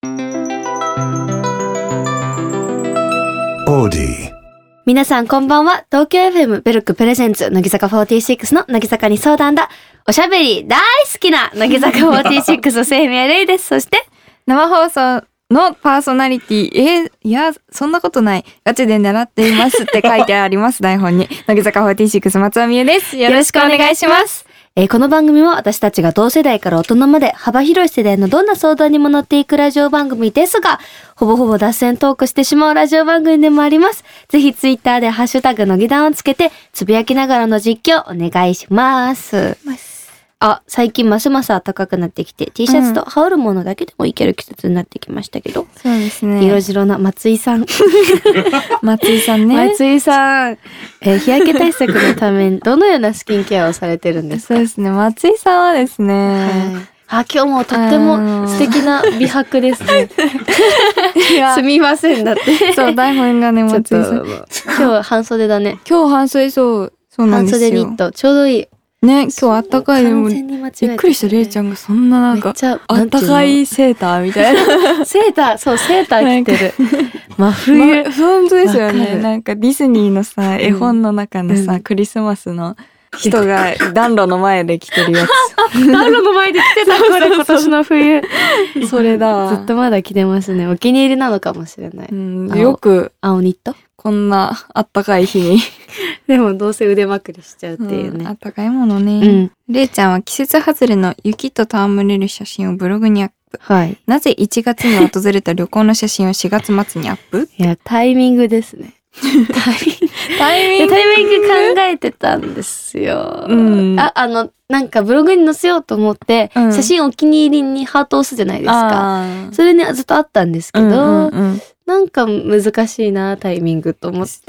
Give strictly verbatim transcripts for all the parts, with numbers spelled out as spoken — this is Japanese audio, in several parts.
オーディ。 皆さんこんばんは。東京 エフエム ベルクプレゼンツ乃木坂フォーティーシックスの乃木坂に相談だ。おしゃべり大好きな乃木坂フォーティーシックス清宮レイです。そして生放送のパーソナリティ、えー、いやそんなことない、ガチで習っていますって書いてあります台本に。乃木坂フォーティーシックス松尾美優です。よろしくお願いします。 えー、この番組は私たちが同世代から大人まで幅広い世代のどんな相談にも乗っていくラジオ番組ですが、ほぼほぼ脱線トークしてしまうラジオ番組でもあります。ぜひツイッターでハッシュタグのぎだんをつけてつぶやきながらの実況お願いします。あ、最近ますます暖かくなってきて T シャツと羽織るものだけでもいける季節になってきましたけど、 そうですね。 色白な松井さん松井さんね。 松井さん、えー、日焼け対策のためにどのようなスキンケアをされてるんですか？ そうですね。松井さんはですね、はい、 あ、今日もとっても素敵な美白ですね。すみませんだって。 そう、台本がね、松井さん。 今日半袖だね。 今日半袖、そう、そうなんですよ。 半袖ニット、ちょうどいい。 ね、今日あったかい。でもびっくりした、れいちゃんがそんななんかあったかいセーターみたいな。 セーター、そう、セーター着てる。真冬。 ま、本当ですよね。なんかディズニーのさ、絵本の中のさ、うん、クリスマスの人が暖炉の前で着てるやつ。 暖炉の前で着てた、これ今年の冬。 それだわ。 ずっとまだ着てますね。お気に入りなのかもしれない。 うん、よく青ニットこんなあったかい日に。 でもどうせ腕まくりしちゃうっていうね。 うん、あったかいものね。うん。れいちゃんは季節外れの雪と戯れる写真をブログにアップ。はい。なぜいちがつに訪れた旅行の写真をしがつ末にアップ？ いや、タイミングですね。タイミングタイミングタイミング考えてたんですよ。うん。あ、あの、なんかブログに載せようと思って、うん、写真お気に入りにハート押すじゃないですか。それにずっとあったんですけど、うんうんうん、なんか難しいなタイミングと思って、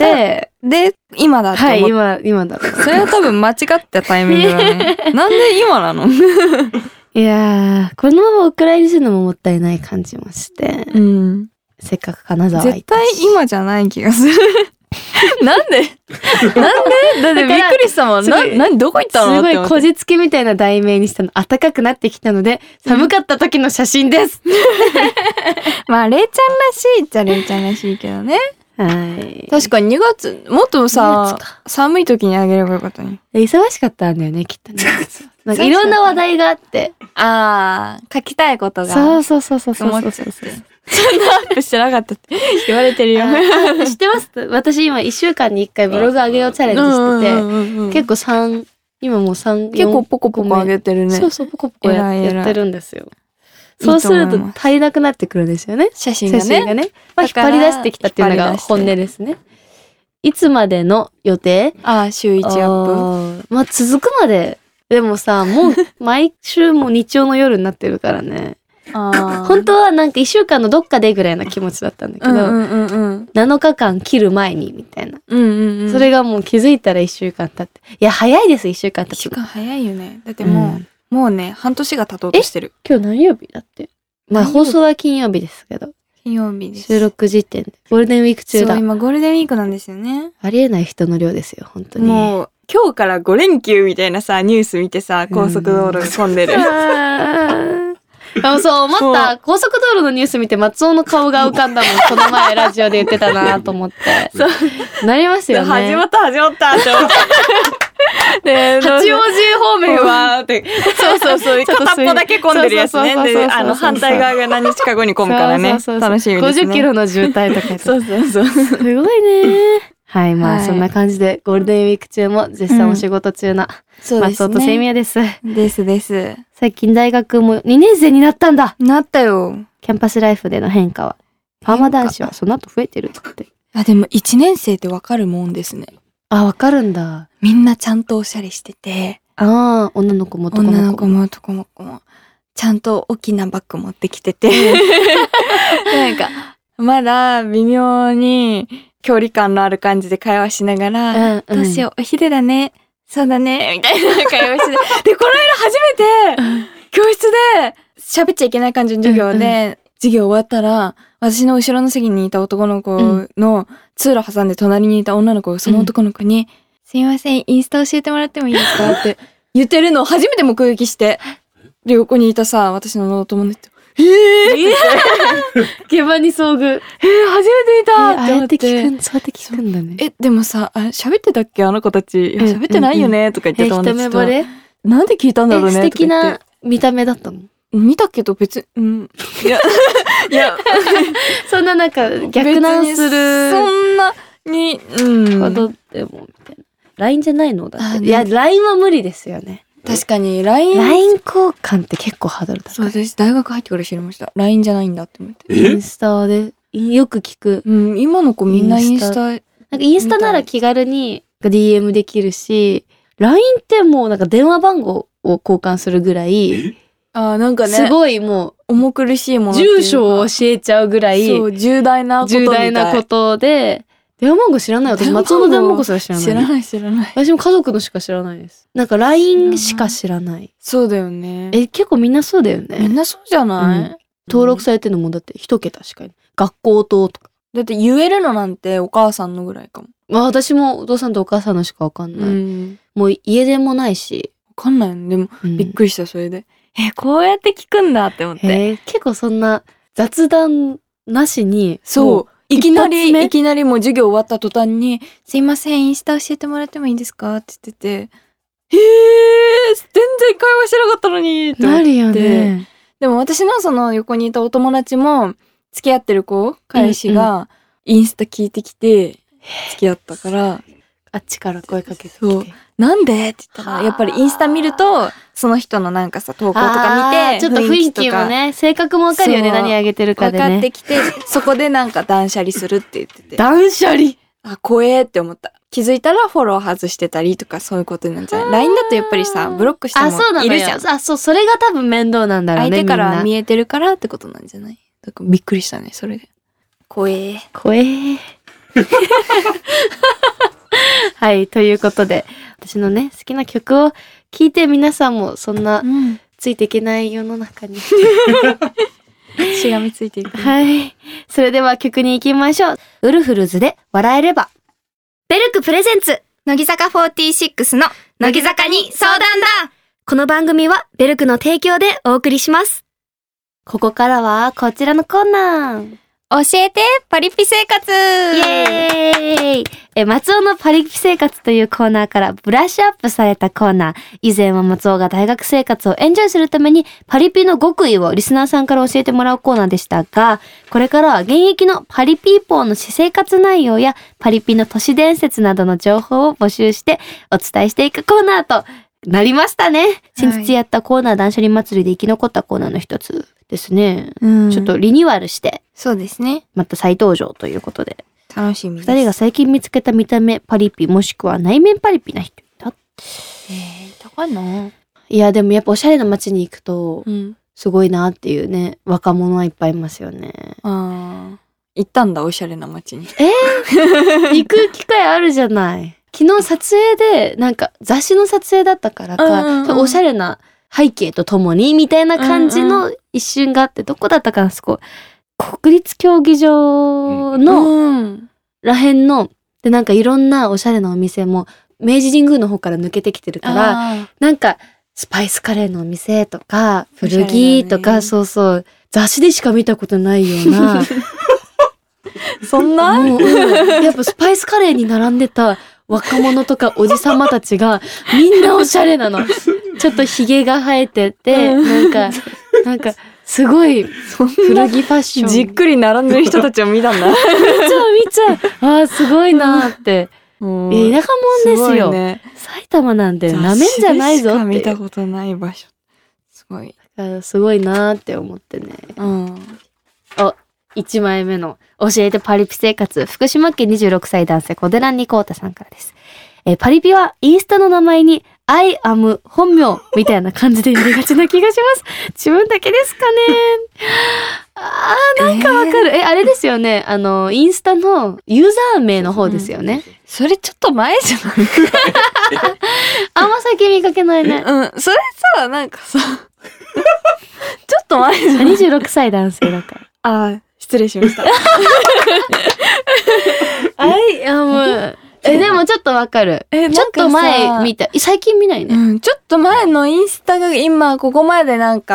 で今だと思って、 はい、今今だと。 それは多分間違ったタイミングだね。なんで今なの？ いやー、このままお蔵入りするのももったいない感じもして、うん、せっかく金沢行ったし。 絶対今じゃない気がする。なんでなんでだってびっくりしたもん。な、なにどこ行ったの？ すごいこじつけみたいな題名にしたの。暖かくなってきたので、寒かった時の写真です。 まあ、れいちゃんらしいっちゃれいちゃんらしいけどね。はい。確かににがつ、もっとさ、寒い時にあげればよかったね。 忙しかったんだよね、きっとね。なんかいろんな話題があって。 ああ、書きたいことが。 そうそうそうそうそうそうそう。 そんなアップしてなかったって言われてるよ。 知ってます？私今いっしゅうかんにいっかいブログ上げようチャレンジしてて、結構さん、今もうさん、 結構ポコポコ上げてるね。 そうそう、ポコポコ や, やってるんですよ。そうすると足りなくなってくるんですよね。 写真がね。写真がね。 まあ、引っ張り出してきたっていうのが本音ですね。いつまでの予定？ ああ、週いちアップ。まあ続くまで。でもさ、もう毎週も日曜の夜になってるからね。あ本当はなんかいっしゅうかんのどっかでぐらいな気持ちだったんだけど、うんうんうん、なのかかん切る前にみたいな、うんうんうん、それがもう気づいたらいっしゅうかん経って、いや早いですいっしゅうかん経って。いっしゅうかん早いよね。だってもう、うん、もうね半年が経とうとしてる。 今日何曜日だって。まあ放送は金曜日ですけど、 金曜日です。 収録時点でゴールデンウィーク中だ。 そう今ゴールデンウィークなんですよね。 ありえない人の量ですよ本当に。 もう今日からご連休みたいなさニュース見てさ、高速道路が混んでる。 あそう思った。高速道路のニュース見て松尾の顔が浮かんだもん。この前ラジオで言ってたなと思って。そうなりますよね。 始まった始まったって思って。で八王子方面はって。 そうそうそう。片っぽだけ混んでるやつね。で、あの反対側が何日か後に混むからね。楽しみですね。 ごじゅっキロの渋滞とか。 そうそうそう。 すごいね。はい、まあ、はい、そんな感じでゴールデンウィーク中も絶賛お仕事中な、うん、松尾と清宮です。 ですです。 最近大学もにねん生になったんだ。 なったよ。 キャンパスライフでの変化は。パーマ男子はその後増えてるって。 あ、でもいちねん生ってわかるもんですね。 あ、わかるんだ。 みんなちゃんとおしゃれしてて。 ああ、女の子も男の子も。 女の子も男の子も。ちゃんと大きなバッグ持ってきてて。なんか、まだ微妙に、距離感のある感じで会話しながら、うんうん、どうしよう、お昼だね、そうだね、みたいな会話して、で、この間初めて、教室で、喋っちゃいけない感じの授業で、うんうん、授業終わったら、私の後ろの席にいた男の子の通路挟んで隣にいた女の子がその男の子に、うん、すいません、インスタ教えてもらってもいいですかって言ってるのを初めて目撃して、で、横にいたさ、私のお友達と、えーって言って下馬に遭遇。 えー、初めて見たってああや思ってて。 っ聞くん、そうやって聞くんだね。 え、でもさ、あ、喋ってたっけあの子たち。いや、喋ってないよね、とか言ってえ、 た一目惚れ？ なんで聞いたんだろうね、 素敵とか言っな見た目だったの？ 見たけど別に、うん。いや、いや、 そんななんか逆難するそんなに、うん。 ほどでも、みたいな。ライン じゃないのだって。 あねいや、ライン は無理ですよね。 確かに、ライン。 ライン 交換って結構ハードル高い。 そう、私大学入ってから知りました。ライン じゃないんだって思って。 インスタで、よく聞く。 うん、今の子みんなインスタ。 なんかインスタなら気軽に ディーエム できるし、ライン ってもうなんか電話番号を交換するぐらい、 あ、なんかね。 すごいもう、 重苦しいものっていうか。 住所を教えちゃうぐらい、 そう、重大なことみたい。 重大なことで、電話番号知らない。私、松尾の電話番号すら知らない。 知らない知らない。 私も家族のしか知らないです。なんか ライン しか知らない。 そうだよね。 え、結構みんなそうだよね。 みんなそうじゃない、うん、 登録されてるのもだって一桁しかいない。学校ととか。 だって言えるのなんてお母さんのぐらいかも。 まあ私もお父さんとお母さんのしかわかんない。うん、もう家電もないし。 わかんないの。でも、うん、びっくりした、それで。え、こうやって聞くんだって思って。 えー、結構そんな雑談なしに。 そう。いきなり、いきなりもう授業終わった途端に、すいません、インスタ教えてもらってもいいですかって言ってて、へー、全然会話してなかったのにって思って。なるよね。でも私のその横にいたお友達も、付き合ってる子、彼氏が、インスタ聞いてきて、付き合ったから、うんうん、 あっちから声かけてきて。 そう。なんでって言ったら、やっぱりインスタ見ると、その人のなんかさ、投稿とか見て、 ちょっと雰囲気もね、性格もわかるよね、何あげてるかでね。 分かってきて、そこでなんか断捨離するって言ってて。 断捨離あ、怖えって思った。気づいたらフォロー外してたりとかそういうことなんじゃない？ ライン だとやっぱりさ、ブロックしてもいるじゃん。 あ、そうなのよ。あ、そう、それが多分面倒なんだろうね。 相手から見えてるからってことなんじゃない？だからびっくりしたね、それで。怖え。 怖え。はい、ということで、私のね、好きな曲を聴いて皆さんもそんな、ついていけない世の中に。 しがみついていく。 はい。それでは曲に行きましょう。ウルフルズで笑えれば。ベルクプレゼンツ、乃木坂フォーティーシックスの乃木坂に相談だ。この番組はベルクの提供でお送りします。ここからはこちらのコーナー。 教えてパリピ生活イエーイえ、松尾のパリピ生活というコーナーからブラッシュアップされたコーナー。以前は松尾が大学生活をエンジョイするためにパリピの極意をリスナーさんから教えてもらうコーナーでしたが、これからは現役のパリピーポーの私生活内容やパリピの都市伝説などの情報を募集してお伝えしていくコーナーとなりましたね。先日やったコーナー断捨離祭りで生き残ったコーナーの一つですね。うん、ちょっとリニューアルして。 そうですね。 また再登場ということで。 楽しみです。 二人が最近見つけた見た目パリピもしくは内面パリピな人いた？ えー、いたかな？ いやでもやっぱおしゃれな街に行くと、うん、すごいなっていうね、若者はいっぱいいますよね。 ああ。行ったんだ、おしゃれな街に。 えー、行く機会あるじゃない。昨日撮影で、なんか雑誌の撮影だったからか、うんうん、おしゃれな背景とともにみたいな感じの一瞬があって、どこだったかな、そこ。国立競技場のらへんの、でなんかいろんなおしゃれなお店も明治神宮の方から抜けてきてるから、なんかスパイスカレーのお店とか、古着とか、ね、そうそう、雑誌でしか見たことないような。 そんなもう、うん、やっぱスパイスカレーに並んでた若者とかおじさまたちがみんなおしゃれなの。ちょっとヒゲが生えてて、なんか、なんか、すごい古着ファッション。 じっくり並んでる人たちを見たんだ。 見ちゃう見ちゃう。ああ、すごいなーって。田舎もんですよ。すね、埼玉なんでなめんじゃないぞって。 見たことない場所。すごい。 だからすごいなーって思ってね。うん。お、いちまいめの教えてパリピ生活。福島県にじゅうろくさい男性小寺にこうたさんからです。えー、パリピはインスタの名前にI am 本名みたいな感じでやりがちな気がします。自分だけですかね。あー、なんかわかる。えー、え、あれですよね。あの、インスタのユーザー名の方ですよね。うん、 それちょっと前じゃないあんま最近見かけないね。 うん。それさ、なんかさ、ちょっと前じゃないにじゅうろくさい男性だから。 あー、失礼しました。 I am え、でもちょっとわかる。え、ちょっと前見た。最近見ないね。 うん、ちょっと前のインスタが今ここまでなんか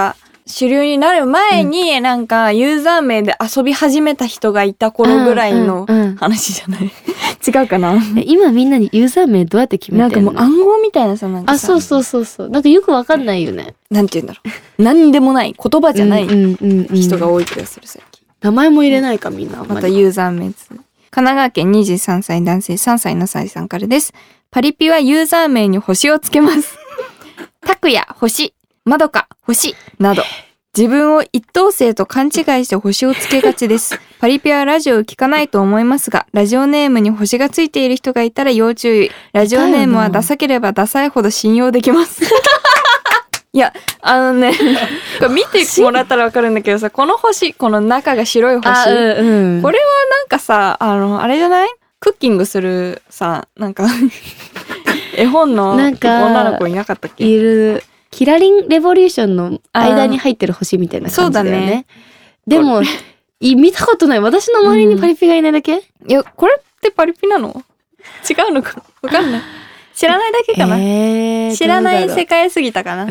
主流になる前に、なんかユーザー名で遊び始めた人がいた頃ぐらいの話じゃない、うんうんうん、違うかな。 今みんなにユーザー名どうやって決めてんの？ なんかもう暗号みたいなさ、なんかさ、 あ、そうそうそうそう。なんかよくわかんないよね。 なんて言うんだろう。なんでもない言葉じゃない人が多い気がする最近。 名前も入れないかみんな。 またユーザー名です。神奈川県にじゅうさんさい男性さんさいのさいさんからです。パリピはユーザー名に星をつけます。拓也星、まどか星など。自分を一等星と勘違いして星をつけがちです。パリピはラジオを聞かないと思いますが、ラジオネームに星がついている人がいたら要注意。ラジオネームはダサければダサいほど信用できます。いや、あのね、これ見てもらったらわかるんだけどさ、この星、この中が白い星。うんうん、これはなんかさ、あの、あれじゃない？クッキングするさ、なんか、絵本の女の子いなかったっけ？ いる。キラリンレボリューションの間に入ってる星みたいな感じだよね。そうだね。でも、見たことない。私の周りにパリピがいないだけ？うん、 いや、これってパリピなの？違うのかわかんない。知らないだけかな、えー、知らない世界すぎたかな、うん、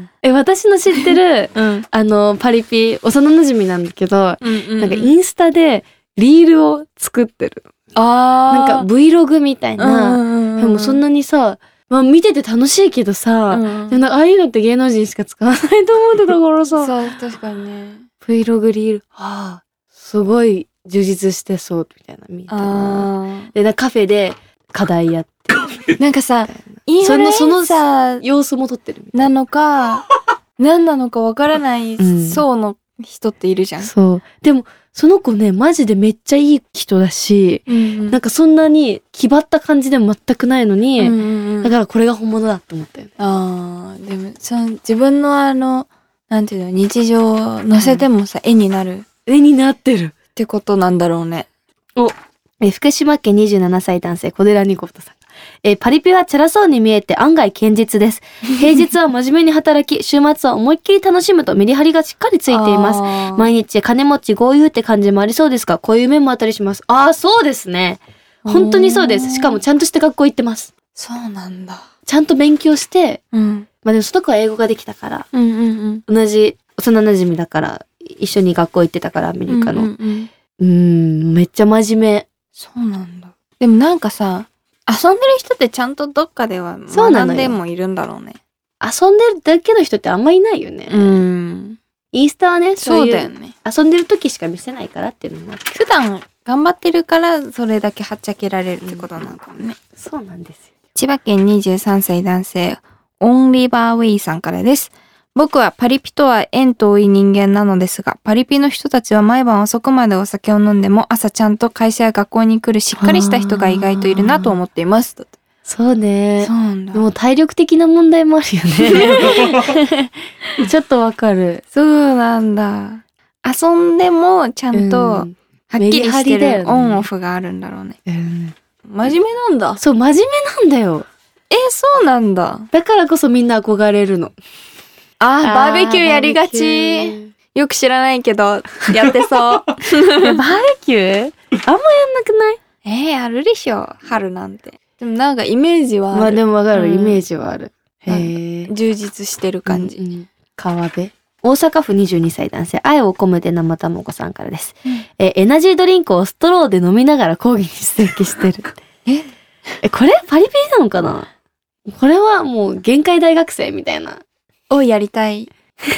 え、私の知ってる、うん、あの、パリピ、幼馴染なんだけど、うんうんうん、なんかインスタでリールを作ってる。あー。なんか Vlog みたいな。うんうんうん、でもそんなにさ、まあ見てて楽しいけどさ、うん、でもなんかああいうのって芸能人しか使わないと思ってたからさ。 そう、確かにね。 Vlog リール、ああ、すごい充実してそうみたいな見たな。で、カフェで課題やって。 なんかさ、インフルエンサー様子も撮ってるみたいなのか、何なのかわからない層の人っているじゃん。 うん、そう。でも、その子ね、マジでめっちゃいい人だし、うんうん、なんかそんなに気張った感じでも全くないのに、うんうんうん、だからこれが本物だって思ったよね。 ああ、でも、その自分のあの、なんていうの、日常を載せてもさ、うん、絵になる。 絵になってる。 ってことなんだろうね。 お、え福島県にじゅうななさい男性、小寺ニコトさん。えパリピはチャラそうに見えて案外堅実です。平日は真面目に働き、週末は思いっきり楽しむとメリハリがしっかりついています。毎日金持ち豪遊って感じもありそうですが、こういう面もあったりします。ああ、そうですね。本当にそうです。しかもちゃんとして学校行ってます。 そうなんだ。 ちゃんと勉強して、うん、まあでもその子は英語ができたから、 うんうんうん、 同じ幼馴染だから、一緒に学校行ってたから、アメリカの。うん、うんうん、めっちゃ真面目。 そうなんだ。でもなんかさ、遊んでる人ってちゃんとどっかでは学んでもいるんだろうね。 遊んでるだけの人ってあんまいないよね。 うん。 インスタはね、 そうだよね。 遊んでる時しか見せないからっていうのもあって。 普段頑張ってるからそれだけはっちゃけられるってことなのかもね。うん、 そうなんですよ。 千葉県にじゅうさんさい男性、オンリバーウェイさんからです。僕はパリピとは縁遠い人間なのですが、パリピの人たちは毎晩遅くまでお酒を飲んでも朝ちゃんと会社や学校に来るしっかりした人が意外といるなと思っています。 そうね。 そうなんだ。 でも体力的な問題もあるよね。ちょっとわかる。 そうなんだ。遊んでもちゃんとはっきりしてるオンオフがあるんだろうね。うん、真面目なんだ。 そう、真面目なんだよ。 え、そうなんだ。 だからこそみんな憧れるの。 あ、バーベキューやりがち。よく知らないけど、やってそう。バーベキューあんまやんなくない？ えー、やるでしょ。春なんて。でもなんかイメージはある。 まあでもわかる、うん、イメージはある。へー。充実してる感じ。 うんうん、川辺。大阪府にじゅうにさい男性、愛を込めて生卵さんからです。うん、え、エナジードリンクをストローで飲みながら講義に出席してる。 ええ、これパリピなのかな？これはもう限界大学生みたいな。 をやりたい。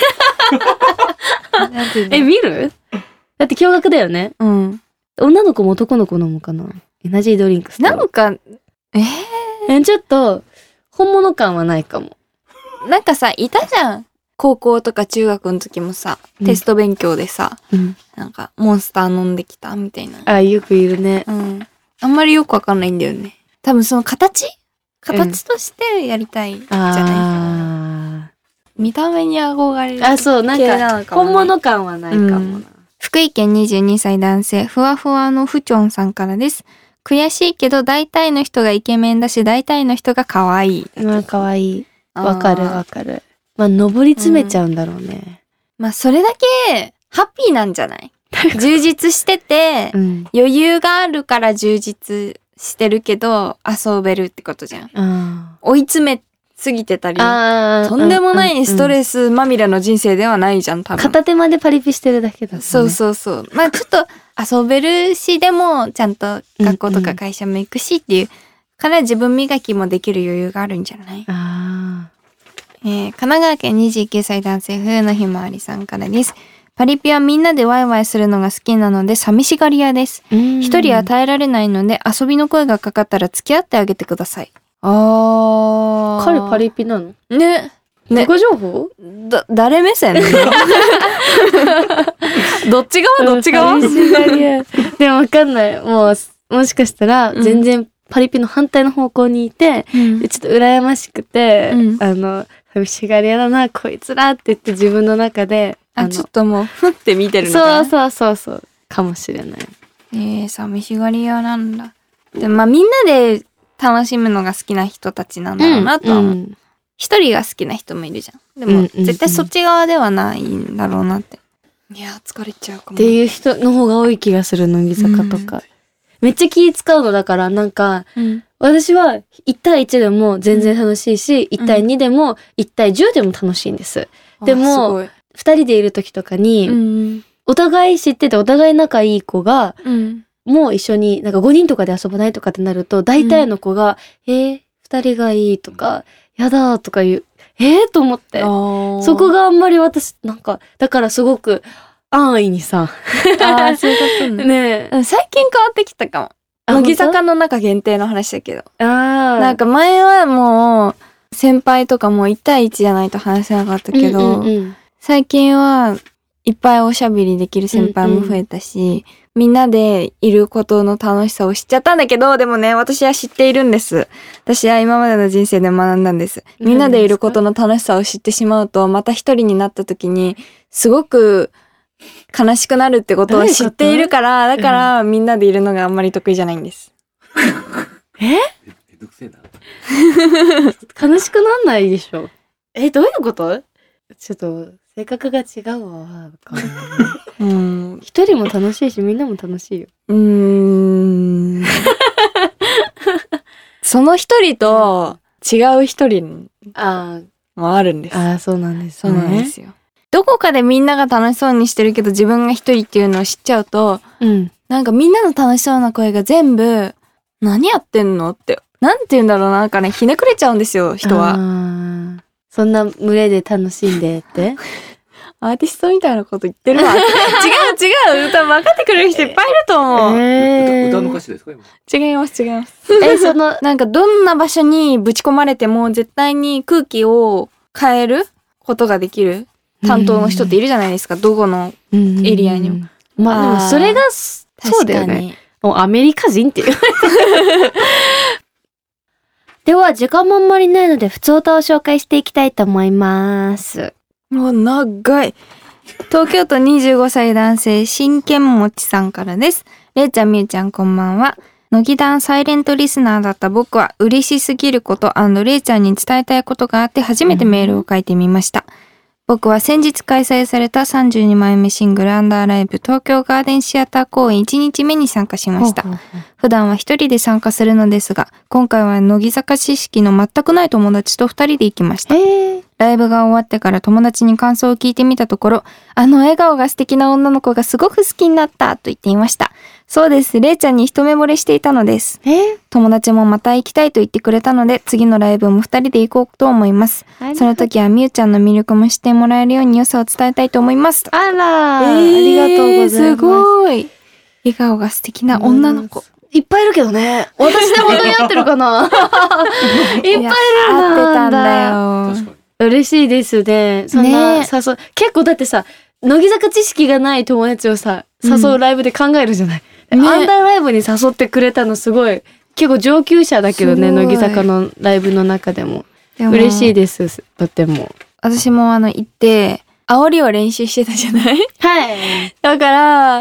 え、見る？だって驚愕だよね。 うん。 女の子も男の子飲むかな？エナジードリンクス。 なんか、えー、ちょっと、本物感はないかも。 なんかさ、いたじゃん。高校とか中学の時もさ、テスト勉強でさ、うん、なんか、モンスター飲んできたみたいな。 あ、よくいるね。 うん。あんまりよくわかんないんだよね。多分その形形としてやりたいじゃないかな。見た目に憧れる。 あ、そう、なんか、本物感はないかもな。うん、 福井県にじゅうにさい男性、ふわふわのふちょんさんからです。悔しいけど、大体の人がイケメンだし、大体の人が可愛い。 まあ、可愛い。わかるわかる。まあ、上り詰めちゃうんだろうね。 うん、まあ、それだけ、ハッピーなんじゃない充実してて、うん、余裕があるから充実してるけど、遊べるってことじゃん。うん、追い詰め過ぎてたり、 あとんでもないストレスまみれの人生ではないじゃん、多分。 片手間でパリピしてるだけだもんね。 そうそうそう。まあちょっと遊べるし、でもちゃんと学校とか会社も行くしっていう、から自分磨きもできる余裕があるんじゃない？ あえー、神奈川県にじゅうきゅうさい男性冬のひまわりさんからです。パリピはみんなでワイワイするのが好きなので寂しがり屋です。一人は耐えられないので遊びの声がかかったら付き合ってあげてください。あー。 彼パリピなの？ ね。ね。 自己情報？ だ、誰目線どっち側どっち側寂しがり屋。でもわかんない。もう、もしかしたら全然パリピの反対の方向にいて、うん、ちょっと羨ましくて、うん、あの、寂しがり屋だな、こいつらって言って自分の中で、 あ、ちょっともう、ふって見てるのかな。 そうそうそうそう。かもしれない。 えー、寂しがり屋なんだ。でもまあみんなで楽しむのが好きな人たちなんだろうなとは思う。うん、一人が好きな人もいるじゃん。でも、絶対そっち側ではないんだろうなって。いや、疲れちゃうかも。 っていう人の方が多い気がする、乃木坂とか。うん、めっちゃ気使うのだから、なんか、うん、私はいち対いちでも全然楽しいし、うん、いち対にでもいち対じゅうでも楽しいんです。うん、でも、二人でいる時とかに、うん、お互い知っててお互い仲いい子が、うん、もう一緒になんかごにんとかで遊ばないとかってなると、大体の子が、うん、えー、二人がいいとか、やだとか言う、えー、と思って。そこがあんまり私、なんか、だからすごく安易にさ。 ああ、そういうことね。ねえ。最近変わってきたかも。乃木坂の中限定の話だけど。ああ。なんか前はもう、先輩とかもいち対いちじゃないと話せなかったけど、うんうんうん、最近はいっぱいおしゃべりできる先輩も増えたし、うんうん、みんなでいることの楽しさを知っちゃったんだけど、でもね、私は知っているんです。私は今までの人生で学んだんです。みんなでいることの楽しさを知ってしまうと、また一人になった時に、すごく悲しくなるってことを知っているから、だからみんなでいるのがあんまり得意じゃないんです。 え？めんどくせえな。悲しくなんないでしょ。え、どういうこと？ちょっと、性格が違うわ。うん。一人も楽しいし、みんなも楽しいよ。うーん。その一人と違う一人もあるんです。 ああ、そうなんです、ね。 そうなんですよ。どこかでみんなが楽しそうにしてるけど、自分が一人っていうのを知っちゃうと、うん、なんかみんなの楽しそうな声が全部、何やってんのって、なんて言うんだろうな、なんかね、ひねくれちゃうんですよ、人は。 そんな群れで楽しんでってアーティストみたいなこと言ってるわ。違う違う、歌分かってくれる人いっぱいいると思う。 えー、歌, 歌の歌詞ですか今？ 違います違います。え、その、なんかどんな場所にぶち込まれても絶対に空気を変えることができる担当の人っているじゃないですか、どこのエリアにも。 まあでもそれが、そうだよね。もうアメリカ人っていう。では、時間もあんまりないので、普通歌を紹介していきたいと思います。 もう長い。東京都にじゅうごさい男性、真剣もちさんからです。れいちゃん、みゆちゃん、こんばんは。乃木団サイレントリスナーだった僕は、嬉しすぎること&れいちゃんに伝えたいことがあって、初めてメールを書いてみました。うん、僕は先日開催されたさんじゅうにまいめシングルアンダーライブ東京ガーデンシアター公演いちにちめに参加しました。普段は一人で参加するのですが、今回は乃木坂知識の全くない友達と二人で行きました。ライブが終わってから友達に感想を聞いてみたところ、あの笑顔が素敵な女の子がすごく好きになったと言っていました。そうです。れいちゃんに一目惚れしていたのです。え友達もまた行きたいと言ってくれたので、次のライブも二人で行こうと思います。その時はみゆちゃんの魅力も知ってもらえるように良さを伝えたいと思います。 あらー、えー、ありがとうございます。 すごい。笑顔が素敵な女の子。 いっぱいいるけどね。私で本当に合ってるかな。いっぱいいるな。 合ってたんだよ。 嬉しいですね。そんな誘う、ね、結構だってさ、乃木坂知識がない友達をさ、誘うライブで考えるじゃない。うんね、アンダーライブに誘ってくれたのすごい、結構上級者だけどね、乃木坂のライブの中でも。でも嬉しいです、とても。 私もあの、行って、煽りを練習してたじゃないはい。 だから、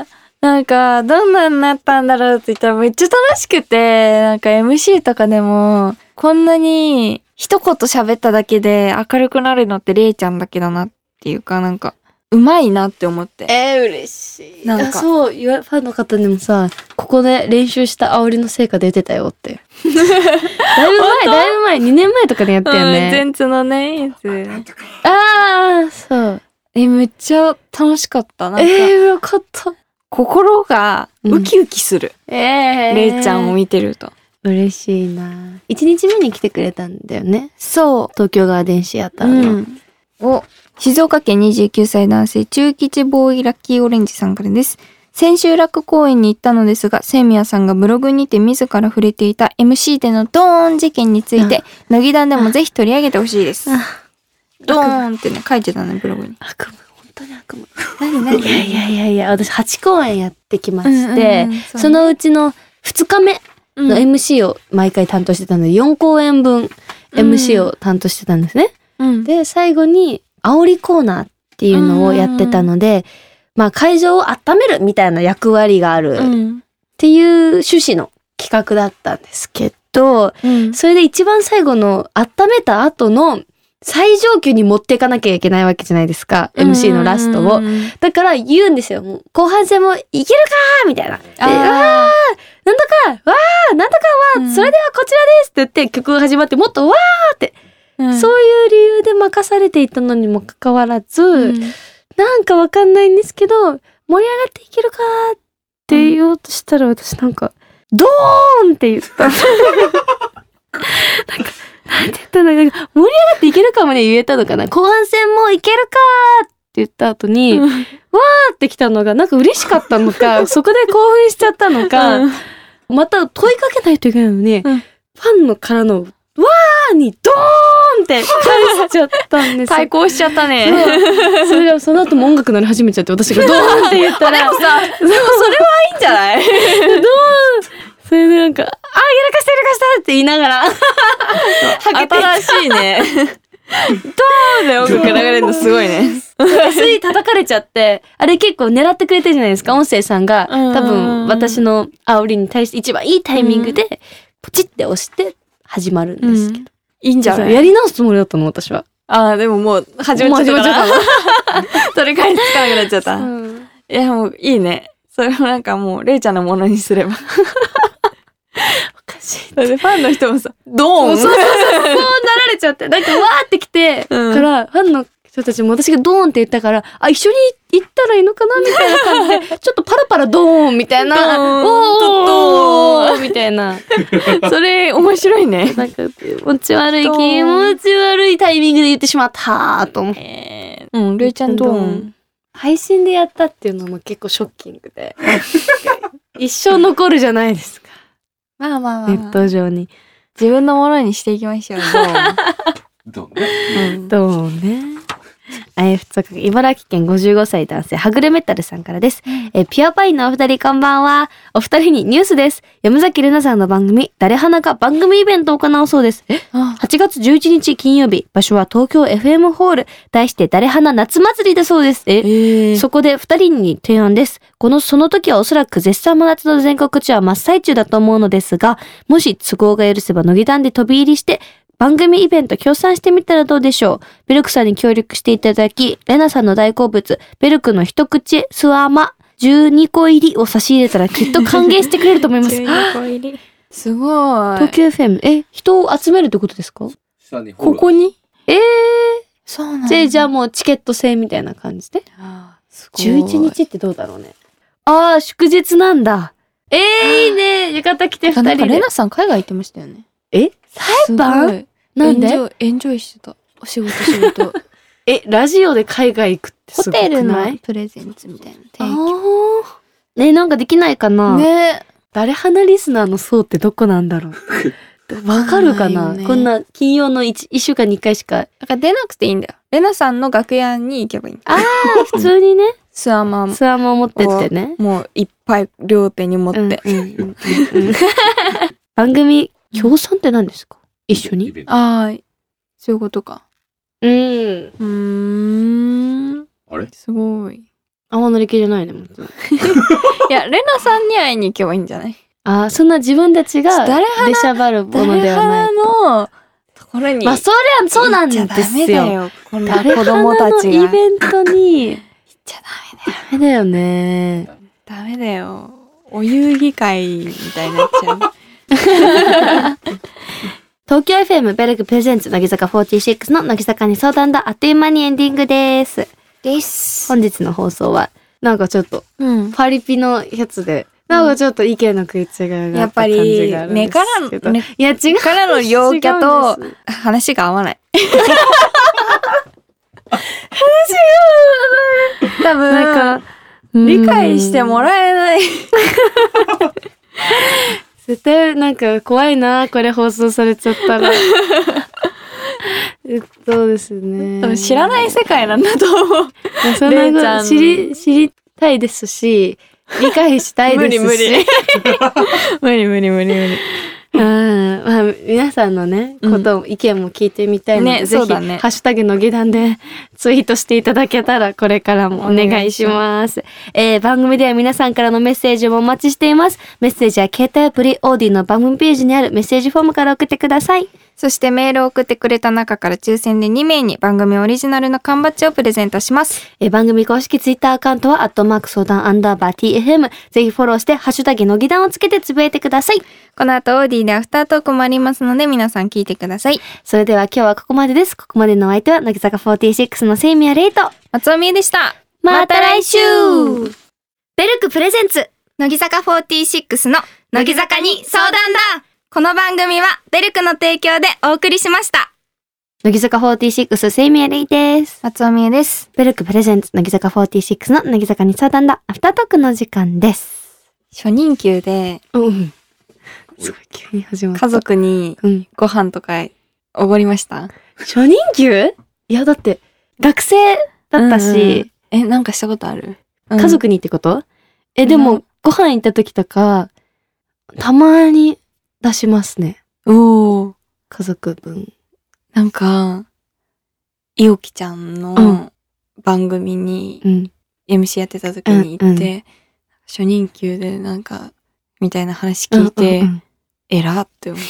なんか、どんなになったんだろうって言ったらめっちゃ楽しくて、なんか エムシー とかでも、こんなに一言喋っただけで明るくなるのってれいちゃんだけだなっていうか、なんか、 うまいなって思って。 えー、嬉しい。 なんかそう、ファンの方にもさ、ここで練習した煽りの成果出てたよって。だいぶ前、だいぶ前、にねんまえとかでやったよね。 全通のね、やつ。 あー、そう。 え、めっちゃ楽しかった。なんか、 えー、よかった。 心がウキウキする。 うん、えー。 れいちゃんを見てると。 嬉しいな。一日目に来てくれたんだよね。 そう。 東京ガーデンシアターの。うん、 お、静岡県にじゅうきゅうさい男性中吉ボーイラッキーオレンジさんからです。千秋楽公演に行ったのですが、清宮さんがブログにて自ら触れていた エムシー でのドーン事件について、乃木団でもぜひ取り上げてほしいです。ドーンってね、書いてたね、ブログに。 悪夢、本当に悪夢。何何いやいやいやいや、私はち公演やってきまして、うんうんうん、そ, そのうちのふつかめの エムシー を毎回担当してたので、よん公演分 エムシー を担当してたんですね。うん、で、最後に煽りコーナーっていうのをやってたので、まあ会場を温めるみたいな役割があるっていう趣旨の企画だったんですけど、うん、それで一番最後の温めた後の最上級に持っていかなきゃいけないわけじゃないですか、 エムシー のラストを。だから言うんですよ、もう後半戦もいけるかーみたいな。で、あーなんとかわーなんとかわー、うん、それではこちらですって言って曲が始まって、もっとわーって、うん、そういう理由で任されていたのにもかかわらず、うん、なんかわかんないんですけど、盛り上がっていけるかーって言おうとしたら、私なんかドーンって言ったなんかなんて言ったんだろう、盛り上がっていけるかもね言えたのかな。後半戦もいけるかーって言った後に、うん、わーって来たのがなんか嬉しかったのかそこで興奮しちゃったのか、うん、また問いかけないといけないのに、うん、ファンのからのわーにドーンって返しちゃったんですよ。 対抗しちゃったね。 そそれがその後も音楽鳴り始めちゃって、私がドーンって言ったらでもさ、でもそれはいいんじゃないドーンそれでなんか、あー、やらかしたやらかしたって言いながら新しいねドーンで音楽流れるのすごいね。 つい叩かれちゃって、あれ結構狙ってくれてるじゃないですか、音声さんが。多分私の煽りに対して一番いいタイミングでポチって押して始まるんですけど、 うん、いいんじゃない？ やり直すつもりだったの私は。 ああ、でももう始まっちゃったから取り返しつかなくなっちゃった、うん、いやもういいね。それもなんかもうレイちゃんのものにすればおかしい。 それでファンの人もさ、ドーンそうそうそう、そうなられちゃって、なんかわーってきて、うん、から、ファンの人たちも私がドーンって言ったから、あ、一緒に行ったらいいのかなみたいな感じで、ちょっとパラパラドーンみたいな、おーおーみたいな。 それ面白いね。 なんか気持ち悪い、気持ち悪いタイミングで言ってしまったーと思って。 うん、レイちゃんドーン。 配信でやったっていうのも結構ショッキングで。一生残るじゃないですか。 まあまあまあ、 ネット上に自分のものにしていきましょう。 どうね。 どうね。えふつか茨城県ごじゅうごさい男性はぐれメタルさんからです、うん、えピュアパインのお二人こんばんは。お二人にニュースです。山崎怜奈さんの番組誰花が番組イベントを行うそうです。えはちがつじゅういちにち金曜日、場所は東京 エフエム ホール、題して誰花夏祭りだそうです。え、えー、そこで二人に提案です。このその時はおそらく絶賛真夏の全国ツアー真っ最中だと思うのですが、もし都合が許せば乃木団で飛び入りして番組イベント協賛してみたらどうでしょう。ベルクさんに協力していただき、レナさんの大好物ベルクの一口スワマじゅうにこ入りを差し入れたらきっと歓迎してくれると思います。じゅうにこ入りすごい。 東京 エフエム、 え、人を集めるってことですか？ ここに？ えー、 そうなんだ。 で、じゃあもうチケット制みたいな感じで。 あー、すごい。 じゅういちにちってどうだろうね。あー、祝日なんだ。えー、いいね。浴衣着て二人で。 なんかレナさん海外行ってましたよね。 え？裁判？なんで？エンジョイ、 エンジョイしてた。お仕事仕事。 え、ラジオで海外行くってすごくない？ホテルのプレゼンツみたいな提供。ね、なんかできないかな？ ね。 誰花リスナーの層ってどこなんだろう。わかるかな、ね、こんな金曜の 1, いっしゅうかんにいっかいしか。 だから出なくていいんだよ。レナさんの楽屋に行けばいいんだ。 ああ、普通にね。 スワマスワマ持ってってね。 もういっぱい両手に持って。うんうんうんうん、 番組協賛って何ですか？一緒に？ ああ、そういうことか。 うん。うーん。 あれ？ すごい。 青のり系じゃないね。もいや、レナさんに会いに行けばいいんじゃない？ ああ、そんな自分たちが出しゃばるものではない。 誰花のところに。 まあ、そりゃそうなんですよ。 こんな子供たちが。 誰花のイベントにちゃダメだよね。 ダメだよ。お遊戯会みたいになっちゃう。 東京 エフエム ベルグプレゼンツ乃木坂フォーティーシックスの乃木坂に相談だ。あっという間にエンディングです。 です。 本日の放送はなんかちょっと、うん、パリピのやつでなんかちょっと意見の食い違いがあった感じがあるんですけど。やっぱり根からの、ね、 いや違うからの陽キャと話が合わない。話が合わない。多分なんか理解してもらえない。 絶対なんか怖いな、これ放送されちゃったら。そうですね。 多分知らない世界なんだと思う。 そんなこと知り、知りたいですし、理解したいですし。無理無理。 無理無理無理無理。 うん、まあ、皆さんのね、こと、うん、意見も聞いてみたいので、ね、ぜひ、ね、ハッシュタグのぎだんでツイートしていただけたら、これからもお願いします。えー、番組では皆さんからのメッセージもお待ちしています。メッセージは携帯アプリオーディの番組ページにあるメッセージフォームから送ってください。 そしてメールを送ってくれた中から抽選でにめいに番組オリジナルの缶バッジをプレゼントします。 えー、番組公式ツイッターアカウントは、アットマーク相談アンダーバー ティーエフエム。ぜひフォローして、ハッシュタグのぎだんをつけてつぶやいてください。 この後オーディでアフタートークもありますので、皆さん聞いてください。 それでは今日はここまでです。ここまでのお相手は、乃木坂フォーティーシックスのセイミヤレイと、 松尾美恵でした。 また来週。 ベルクプレゼンツ、乃木坂フォーティーシックスの乃木坂に相談だ。この番組はベルクの提供でお送りしました。 乃木坂フォーティーシックスセイミヤレイです。 松尾美恵です。 ベルクプレゼンツ乃木坂フォーティーシックスの乃木坂に相談だ。アフタートークの時間です。 初任給で、 うん。すごい急に始まった。 家族にご飯とかおごりました？ 初任給？いやだって学生だったし、うんうん、 えなんかしたことある？ うん、家族にってこと？えでも、うん、ご飯行った時とかたまに出しますね。 おー。 家族分。 なんかいおきちゃんの番組に エムシー やってた時に行って、うんうん、初任給でなんかみたいな話聞いて、うんうんうん、えらって思って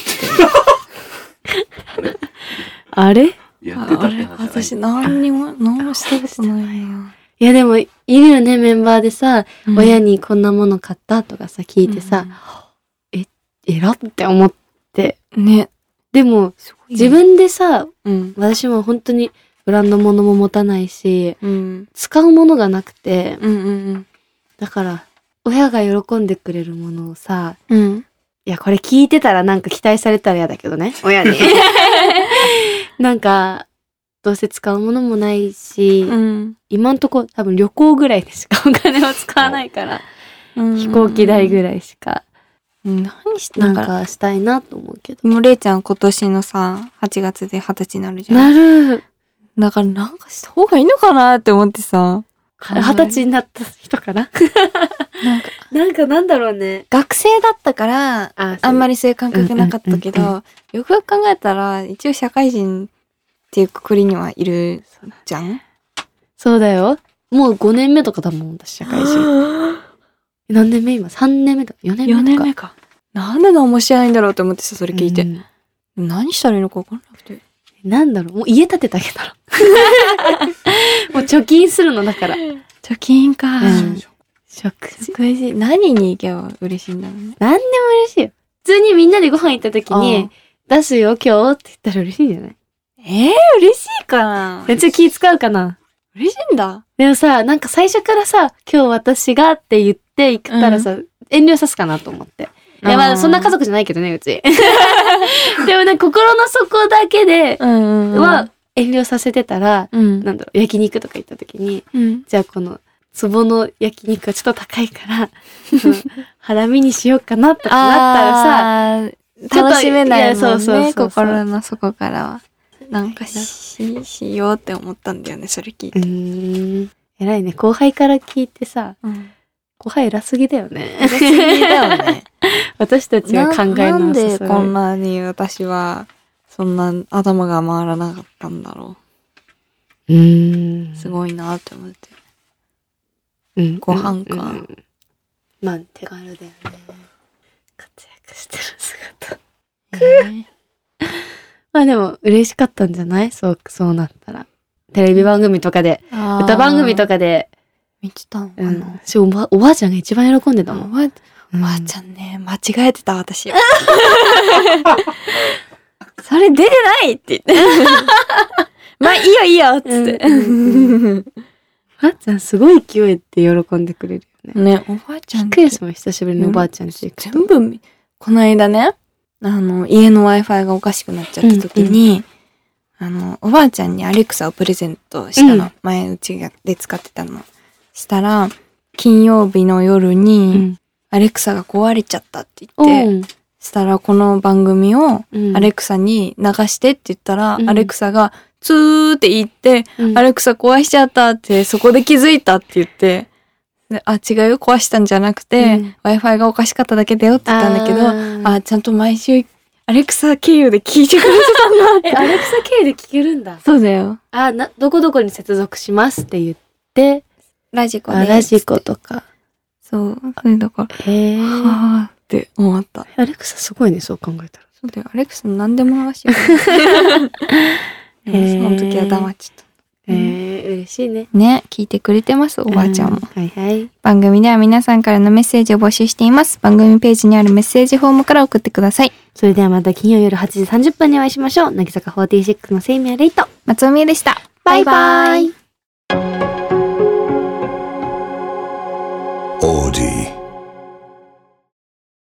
あれやってたあれ私何にも何もしたことないよ。 いやでもいるよね、メンバーでさ、うん、親にこんなもの買ったとかさ聞いてさ、うん、ええらって思ってね。 でも自分でさ、うん、私も本当にブランド物も持たないし、うん、使うものがなくて、うんうんうん、だから親が喜んでくれるものをさ、うん、いやこれ聞いてたらなんか期待されたら嫌だけどね、親になんかどうせ使うものもないし、うん、今んとこ多分旅行ぐらいでしかお金を使わないから、うん、飛行機代ぐらいしか。 何してなんかしたいなと思うけど。 もうれいちゃん今年のさはちがつではたちになるじゃん。なる。 だからなんかした方がいいのかなって思ってさ。 はたちになった人かななんかなんかなんだろうね。 学生だったから あ, あんまりそういう感覚なかったけど、うんうんうんうん、よくよく考えたら一応社会人っていうくくりにはいるじゃん。 そうだよ。もうごねんめとかだもん私社会人。何年目今さんねんめとかよねんめとか。 よねんめか。なんで何もしてないんだろうと思ってさ、それ聞いて。うん、何したらいいのか分かんなくて。 なんだろう、もう家建てたけど。もう貯金するのだから。 貯金か。うん、 食事。何に行けば嬉しいんだろうね。 何でも嬉しいよ。普通にみんなでご飯行った時に、出すよ今日って言ったら嬉しいんじゃない？ えー、嬉しいかな？ めっちゃ気使うかな？ 嬉しいんだ。 でもさ、なんか最初からさ、今日私がって言って行ったらさ、うん、遠慮さすかなと思って。いやまあそんな家族じゃないけどね、うち。でもね、心の底だけでは遠慮させてたら、うん、なんだろう、焼肉とか行った時に、うん、じゃあこの壺の焼肉はちょっと高いから、ハラミにしようかなとかなったらさ、 楽しめないもんね、そうそうそうそう、心の底からは。なんかし、しようって思ったんだよね、それ聞いて。うーん。偉いね。後輩から聞いてさ、うん、後輩偉すぎだよね。 偉すぎだよね。 私たちが考え直す。 なんでこんなに私は、そんな頭が回らなかったんだろう。うーん。すごいなって思って。うん。ご飯か。うんうん、 まあ、手軽だよね。活躍してる姿。 えーまあでも嬉しかったんじゃない？そう、そうなったら。テレビ番組とかで、歌番組とかで見てたのかうな、 ん。しおば、おばあちゃんが一番喜んでたもん。 おばあうんおばあちゃんね、間違えてた私。それ出てないって言って。まあいいよいいよっつって。 うんおばあちゃんすごい勢いで喜んでくれるよね。 ね、おばあちゃんびっくりですもん、久しぶりにおばあちゃんち行くと。 全部見、この間ね、あの、家の Wi-Fi がおかしくなっちゃった時に、あの、おばあちゃんにアレクサをプレゼントしたの。 うん前うちで使ってたの。したら、金曜日の夜に、 うんアレクサが壊れちゃったって言って、したらこの番組をうんアレクサに流してって言ったら、 うんアレクサがツーって言って、 うんアレクサ壊しちゃったってそこで気づいたって言って、であ、違うよ、壊したんじゃなくて、 うん Wi-Fi がおかしかっただけだよって言ったんだけど、 あーあちゃんと毎週アレクサ経由で聞いてくれてたんだって。 え、アレクサ経由で聞けるんだ。 そうだよ。 あ、な、どこどこに接続しますって言って、 ラジコで。 あ、ラジコとか。 そう。それだから、 へえ。 はーって思った。 アレクサすごいね、そう考えたら。 そうだよ。アレクサ何でも流してる。 へーその時は黙っちゃった。 へえ、嬉しいね。 ね、聞いてくれてます、おばあちゃんも。 うはいはい。 番組では皆さんからのメッセージを募集しています。番組ページにあるメッセージフォームから送ってください。 それではまた金曜夜はちじさんじゅっぷんにお会いしましょう。乃木坂フォーティーシックスのセイミアレイト。 松尾美恵でした。 バイバイ。 オーディ